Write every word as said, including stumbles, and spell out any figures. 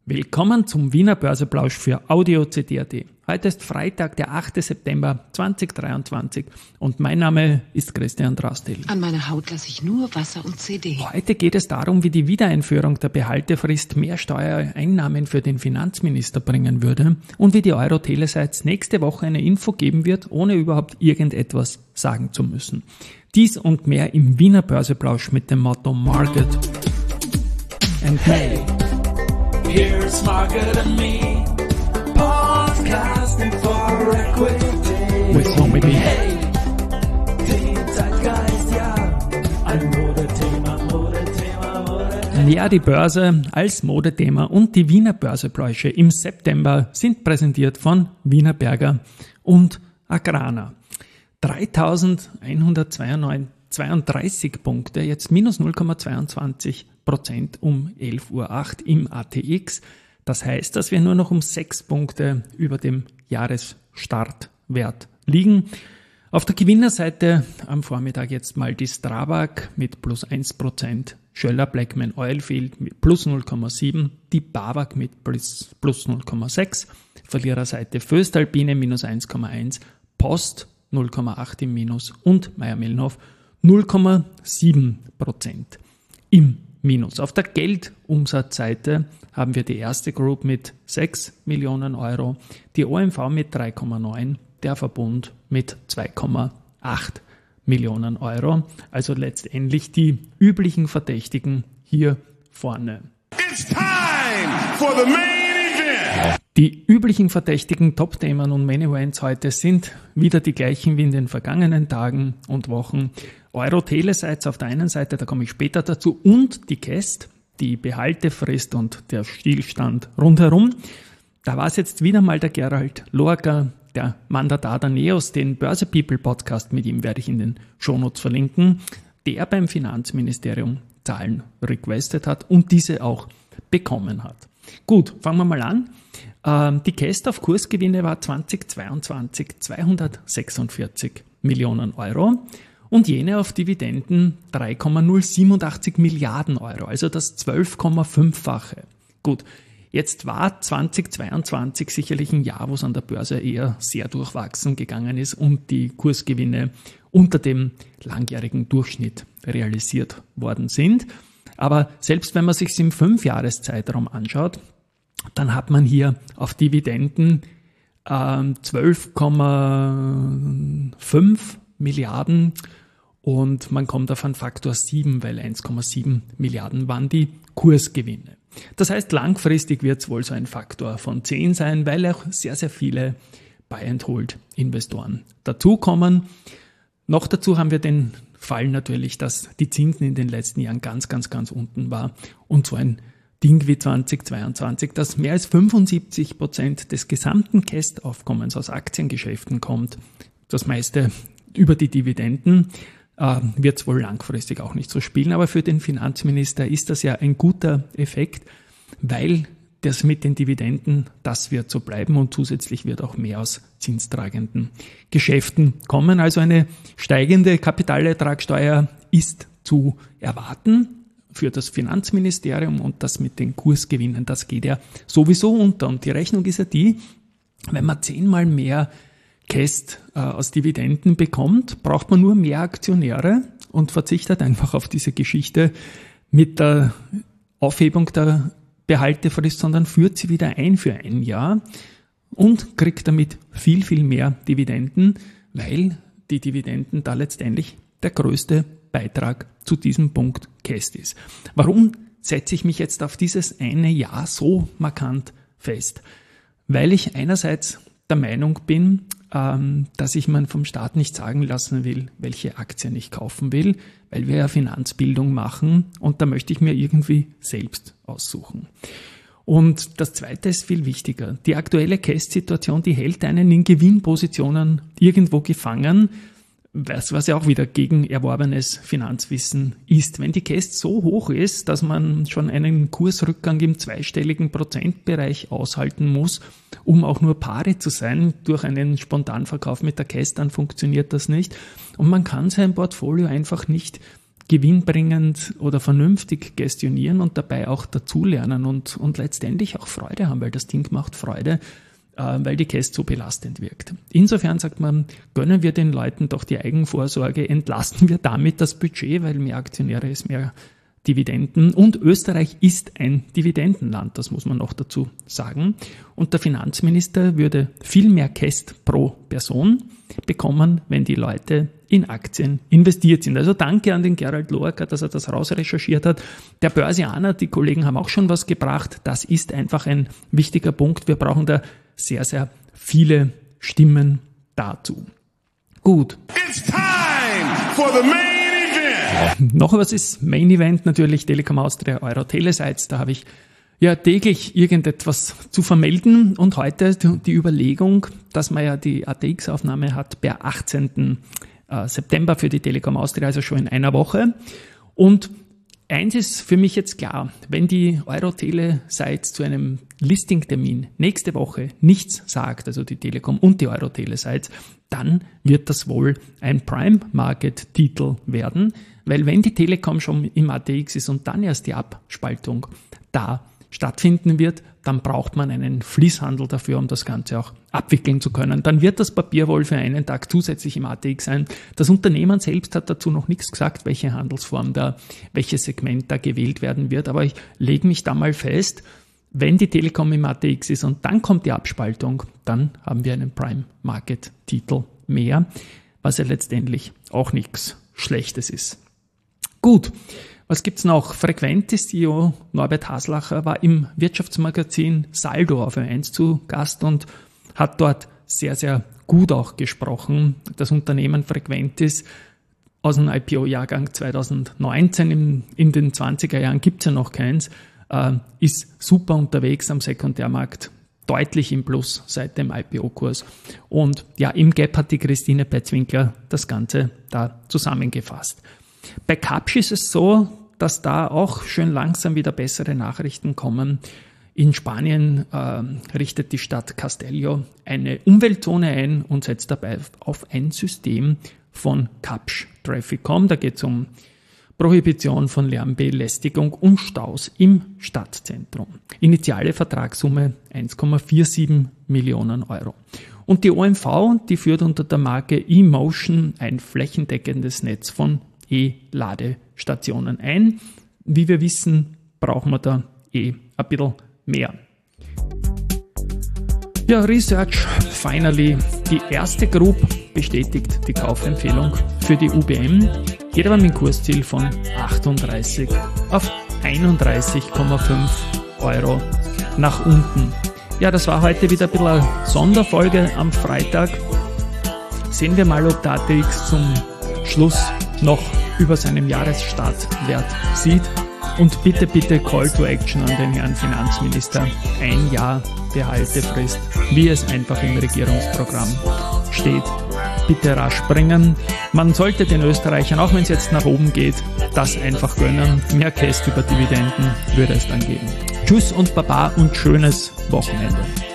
Willkommen zum Wiener Börseplausch für Audio C D punkt A T. Heute ist Freitag, der achte September zweitausenddreiundzwanzig und mein Name ist Christian Drastil. An meiner Haut lasse ich nur Wasser und C D. Heute geht es darum, wie die Wiedereinführung der Behaltefrist mehr Steuereinnahmen für den Finanzminister bringen würde und wie die Euro-Telesites nächste Woche eine Info geben wird, ohne überhaupt irgendetwas sagen zu müssen. Dies und mehr im Wiener Börseplausch mit dem Motto Market and May. Here's Market and Me, podcasting for equity. With so many. Hey, die Zeitgeist, ja, ein Modethema, Modethema, Modethema. Ja, die Börse als Modethema und die Wiener Börsepläusche im September sind präsentiert von Wienerberger und Agrana. dreitausendeinhundertzweiunddreißig Punkte, jetzt minus null Komma zweiundzwanzig Prozent um elf Uhr acht im A T X. Das heißt, dass wir nur noch um sechs Punkte über dem Jahresstartwert liegen. Auf der Gewinnerseite am Vormittag jetzt mal die Strabag mit plus eins Prozent, Schoeller Bleckmann Oilfield mit plus null Komma sieben, die BAWAG mit plus, plus null Komma sechs, Verliererseite Voestalpine minus eins Komma eins, Post null Komma acht im Minus und Mayr-Melnhof null Komma sieben Prozent im Minus. Auf der Geldumsatzseite haben wir die erste Group mit sechs Millionen Euro, die O M V mit drei Komma neun, der Verbund mit zwei Komma acht Millionen Euro. Also letztendlich die üblichen Verdächtigen hier vorne. It's time for the main event. Die üblichen verdächtigen Top-Themen und Main-Events heute sind wieder die gleichen wie in den vergangenen Tagen und Wochen. Euro-Telesites auf der einen Seite, da komme ich später dazu, und die C A S T, die Behaltefrist und der Stillstand rundherum. Da war es jetzt wieder mal der Gerald Lorca, der Mandatar der Neos, den Börse People Podcast, mit ihm werde ich in den Shownotes verlinken, der beim Finanzministerium Zahlen requested hat und diese auch bekommen hat. Gut, fangen wir mal an. Die C A S T auf Kursgewinne war zweitausendzweiundzwanzig zweihundertsechsundvierzig Millionen Euro und jene auf Dividenden drei Komma null siebenundachtzig Milliarden Euro, also das zwölf Komma fünffache. Gut, jetzt war zweitausendzweiundzwanzig sicherlich ein Jahr, wo es an der Börse eher sehr durchwachsen gegangen ist und die Kursgewinne unter dem langjährigen Durchschnitt realisiert worden sind. Aber selbst wenn man sich es im Fünfjahreszeitraum anschaut, dann hat man hier auf Dividenden äh, zwölf Komma fünf Milliarden und man kommt auf einen Faktor sieben, weil eins Komma sieben Milliarden waren die Kursgewinne. Das heißt, langfristig wird es wohl so ein Faktor von zehn sein, weil auch sehr, sehr viele Buy-and-Hold-Investoren dazukommen. Noch dazu haben wir den Fall natürlich, dass die Zinsen in den letzten Jahren ganz, ganz, ganz unten war und so ein Ding wie zweitausendzweiundzwanzig, dass mehr als fünfundsiebzig Prozent des gesamten C A S T-Aufkommens aus Aktiengeschäften kommt, das meiste über die Dividenden, äh, wird es wohl langfristig auch nicht so spielen. Aber für den Finanzminister ist das ja ein guter Effekt, weil das mit den Dividenden, das wird so bleiben und zusätzlich wird auch mehr aus zinstragenden Geschäften kommen. Also eine steigende Kapitalertragssteuer ist zu erwarten für das Finanzministerium und das mit den Kursgewinnen, das geht ja sowieso unter. Und die Rechnung ist ja die, wenn man zehnmal mehr C A S T äh, aus Dividenden bekommt, braucht man nur mehr Aktionäre und verzichtet einfach auf diese Geschichte mit der Aufhebung der Behaltefrist, sondern führt sie wieder ein für ein Jahr und kriegt damit viel, viel mehr Dividenden, weil die Dividenden da letztendlich der größte Beitrag zu diesem Punkt C A S T ist. Warum setze ich mich jetzt auf dieses eine Jahr so markant fest? Weil ich einerseits der Meinung bin, ähm, dass ich mir vom Staat nicht sagen lassen will, welche Aktien ich kaufen will, weil wir ja Finanzbildung machen und da möchte ich mir irgendwie selbst aussuchen. Und das Zweite ist viel wichtiger. Die aktuelle C A S T-Situation, die hält einen in Gewinnpositionen irgendwo gefangen, was, was ja auch wieder gegen erworbenes Finanzwissen ist. Wenn die C A S T so hoch ist, dass man schon einen Kursrückgang im zweistelligen Prozentbereich aushalten muss, um auch nur pari zu sein, durch einen Spontanverkauf mit der C A S T, dann funktioniert das nicht. Und man kann sein Portfolio einfach nicht gewinnbringend oder vernünftig gestionieren und dabei auch dazulernen und, und letztendlich auch Freude haben, weil das Ding macht Freude, äh, weil die Käst so belastend wirkt. Insofern sagt man, gönnen wir den Leuten doch die Eigenvorsorge, entlasten wir damit das Budget, weil mehr Aktionäre ist mehr Dividenden. Und Österreich ist ein Dividendenland, das muss man noch dazu sagen. Und der Finanzminister würde viel mehr Käst pro Person bekommen, wenn die Leute in Aktien investiert sind. Also danke an den Gerald Lorca, dass er das rausrecherchiert hat. Der Börsianer, die Kollegen haben auch schon was gebracht. Das ist einfach ein wichtiger Punkt. Wir brauchen da sehr, sehr viele Stimmen dazu. Gut. It's time for the main event. Noch was ist Main Event natürlich, Telekom Austria, Euro Telesites. Da habe ich ja täglich irgendetwas zu vermelden und heute die Überlegung, dass man ja die A T X-Aufnahme hat per achtzehnten September für die Telekom Austria, also schon in einer Woche. Und eins ist für mich jetzt klar, wenn die Euro Telesites zu einem Listing-Termin nächste Woche nichts sagt, also die Telekom und die Euro Telesites, dann wird das wohl ein Prime-Market-Titel werden, weil wenn die Telekom schon im A T X ist und dann erst die Abspaltung da stattfinden wird, dann braucht man einen Fließhandel dafür, um das Ganze auch abwickeln zu können. Dann wird das Papier wohl für einen Tag zusätzlich im A T X sein. Das Unternehmen selbst hat dazu noch nichts gesagt, welche Handelsform da, welches Segment da gewählt werden wird. Aber ich lege mich da mal fest, wenn die Telekom im A T X ist und dann kommt die Abspaltung, dann haben wir einen Prime-Market-Titel mehr, was ja letztendlich auch nichts Schlechtes ist. Gut. Was gibt's noch? Frequentis C E O Norbert Haslacher war im Wirtschaftsmagazin Saldo auf Ö eins zu Gast und hat dort sehr, sehr gut auch gesprochen. Das Unternehmen Frequentis aus dem I P O-Jahrgang zweitausendneunzehn, in, in den zwanziger Jahren gibt's ja noch keins, äh, ist super unterwegs am Sekundärmarkt, deutlich im Plus seit dem I P O-Kurs. Und ja, im Gap hat die Christine Petzwinkler das Ganze da zusammengefasst. Bei Kapsch ist es so, dass da auch schön langsam wieder bessere Nachrichten kommen. In Spanien äh, richtet die Stadt Castello eine Umweltzone ein und setzt dabei auf ein System von Kapsch Trafficom. Da geht es um Prohibition von Lärmbelästigung und Staus im Stadtzentrum. Initiale Vertragssumme eins Komma siebenundvierzig Millionen Euro. Und die O M V, die führt unter der Marke eMotion ein flächendeckendes Netz von E-Ladestationen ein. Wie wir wissen, brauchen wir da eh ein bisschen mehr. Ja, Research, finally. Die erste Group bestätigt die Kaufempfehlung für die U B M. Geht aber mit dem Kursziel von achtunddreißig auf einunddreißig Komma fünf Euro nach unten. Ja, das war heute wieder ein bisschen eine Sonderfolge am Freitag. Sehen wir mal, ob der A T X zum Schluss noch über seinem Jahresstartwert sieht. Und bitte, bitte Call to Action an den Herrn Finanzminister. Ein Jahr Behaltefrist, wie es einfach im Regierungsprogramm steht. Bitte rasch bringen. Man sollte den Österreichern, auch wenn es jetzt nach oben geht, das einfach gönnen. Mehr Käst über Dividenden würde es dann geben. Tschüss und Baba und schönes Wochenende.